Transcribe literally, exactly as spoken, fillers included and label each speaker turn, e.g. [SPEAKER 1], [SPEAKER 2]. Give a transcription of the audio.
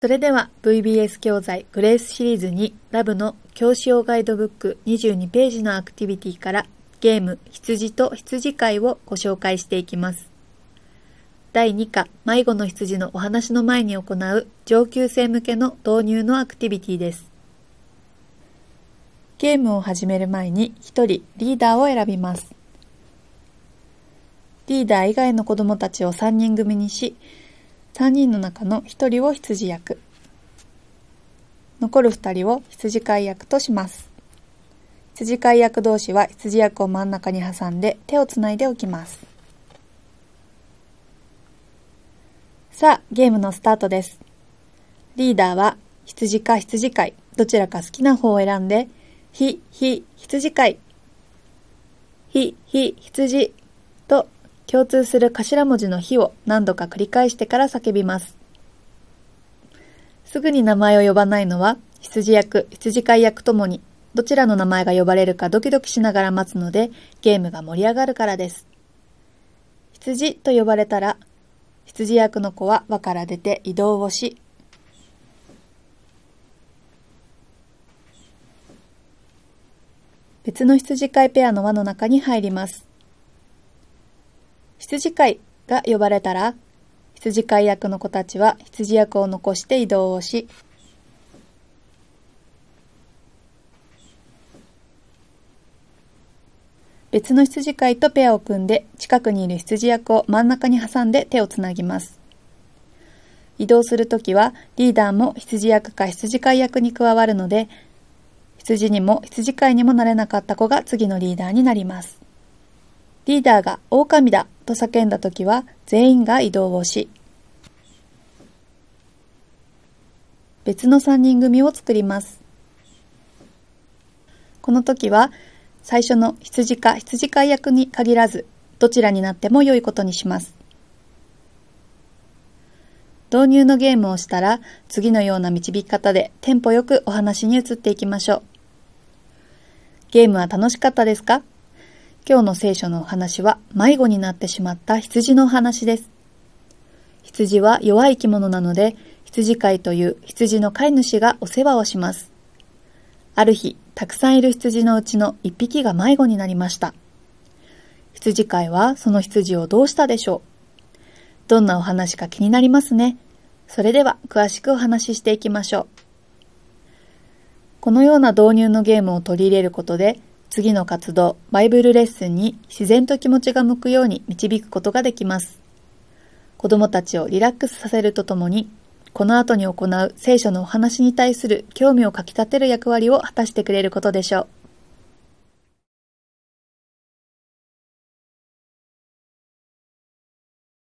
[SPEAKER 1] それでは ブイビーエス 教材グレースシリーズにラブの教師用ガイドブックにじゅうにページのアクティビティからゲーム羊と羊飼いをご紹介していきます。だいに課迷子の羊のお話の前に行う上級生向けの導入のアクティビティです。ゲームを始める前にひとりリーダーを選びます。リーダー以外の子どもたちをさんにん組にし、さんにんの中のひとりを羊役、残るふたりを羊飼い役とします。羊飼い役同士は羊役を真ん中に挟んで手をつないでおきます。さあ、ゲームのスタートです。リーダーは羊か羊飼い、どちらか好きな方を選んで、ひ、ひ、羊飼い、ひ、ひ、羊と共通する頭文字のひを何度か繰り返してから叫びます。すぐに名前を呼ばないのは、羊役、羊飼い役ともに、どちらの名前が呼ばれるかドキドキしながら待つので、ゲームが盛り上がるからです。羊と呼ばれたら、羊役の子は輪から出て移動をし、別の羊飼いペアの輪の中に入ります。羊飼いが呼ばれたら、羊飼い役の子たちは羊役を残して移動をし、別の羊飼いとペアを組んで近くにいる羊役を真ん中に挟んで手をつなぎます。移動するときはリーダーも羊役か羊飼い役に加わるので、羊にも羊飼いにもなれなかった子が次のリーダーになります。リーダーが狼だと叫んだときは全員が移動をし、別のさんにん組を作ります。この時は最初の羊か羊飼い役に限らず、どちらになっても良いことにします。導入のゲームをしたら、次のような導き方でテンポよくお話に移っていきましょう。ゲームは楽しかったですか？今日の聖書のお話は迷子になってしまった羊のお話です。羊は弱い生き物なので、羊飼いという羊の飼い主がお世話をします。ある日、たくさんいる羊のうちの一匹が迷子になりました。羊飼いはその羊をどうしたでしょう？どんなお話か気になりますね。それでは詳しくお話ししていきましょう。このような導入のゲームを取り入れることで、次の活動、バイブルレッスンに自然と気持ちが向くように導くことができます。子どもたちをリラックスさせるとともに、この後に行う聖書のお話に対する興味をかき立てる役割を果たしてくれることでしょう。